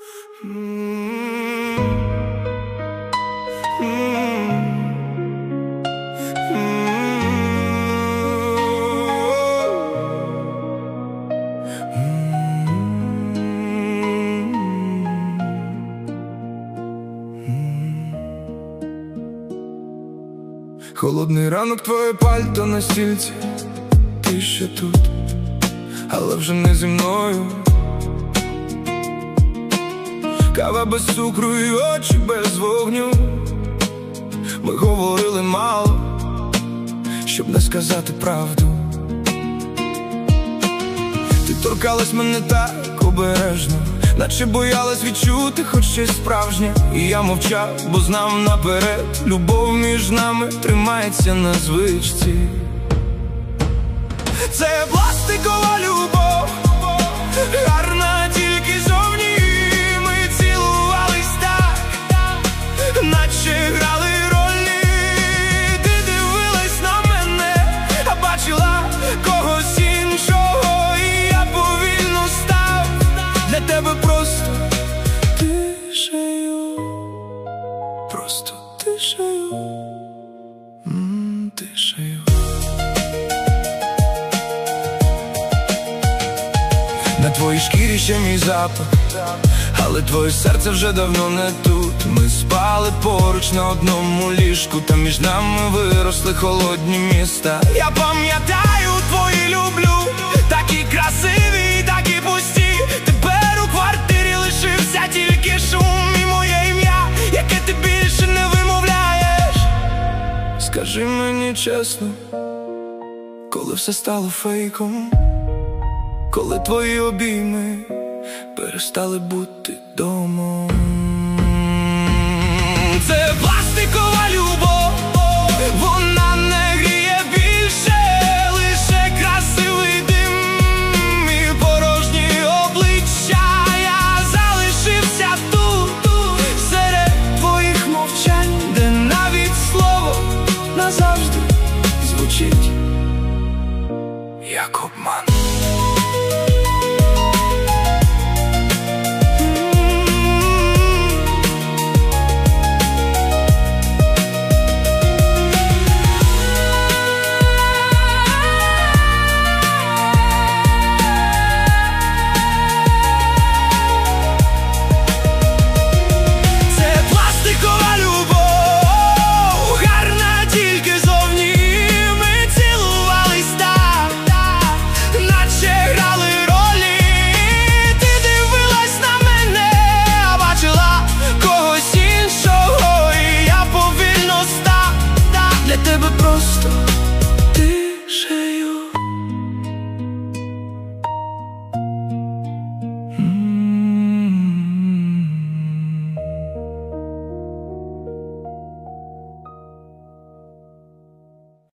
Холодний ранок, твоє пальто на стільці, ти ще тут, але вже не зі мною. Кава без цукру і очі без вогню. Ми говорили мало, щоб не сказати правду. Ти торкалась мене так обережно, наче боялась відчути хоч щось справжнє. І я мовчав, бо знав наперед, любов між нами тримається на звичці. Це пластикова любов, гарна тільки зовні. Ми цілувались так, наче грали ролі. Ти дивилась на мене, а бачила когось іншого. І я повільно став для тебе просто тишею, просто тишею, тишею. На твоїй шкірі ще мій запах, але твоє серце вже давно не тут. Ми спали поруч на одному ліжку, та між нами виросли холодні міста. Я пам'ятаю твої люблю, такі красиві, такі пусті. Тепер у квартирі лишився тільки шум і моє ім'я, яке ти більше не вимовляєш. Скажи мені чесно, коли все стало фейком, коли твої обійми перестали бути домом. Це пластикова любов.